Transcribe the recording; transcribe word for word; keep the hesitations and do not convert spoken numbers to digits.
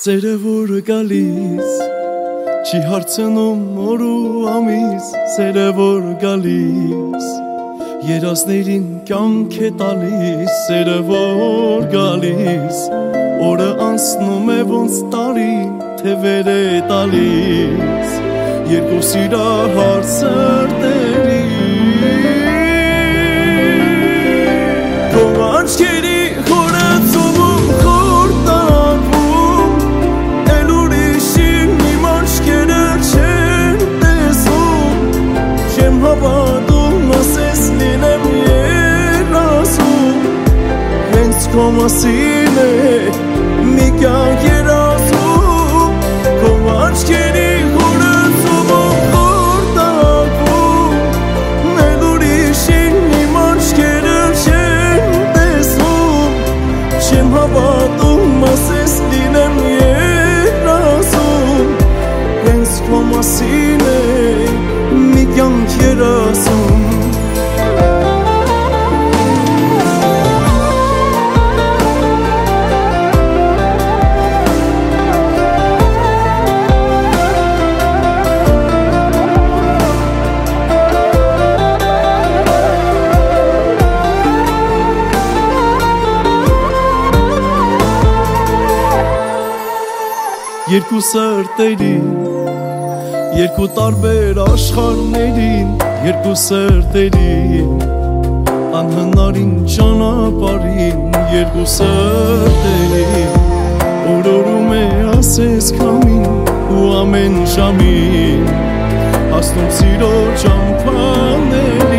Սերը որը գալիս չի հարցնում օր ու ամիս, սերը որը գալիս երազներին կյանք է տալիս, սերը որ գալիս օրը անցնում է ոնց տարին, թևեր է տալիս երկու սիրահար սրտերի քո աչքերի Քո մասին է մի կյանք երազում, քո աչքերի խորացում ու խորտակվում, էլ ուրիշին իմ աչքերը չեն տեսնում, չեմ հավատում ասես լինեմ երազում, հենց քո մասին է մի կյանք երազում Երկու սրտերին, երկու տարբեր աշխարհներին, երկու սրտերին, անհնարին ճանապարհին, երկու սրտերին, օրորում է ասես քամին ու ամեն ժամին, հասնում սիրո ճամփաներին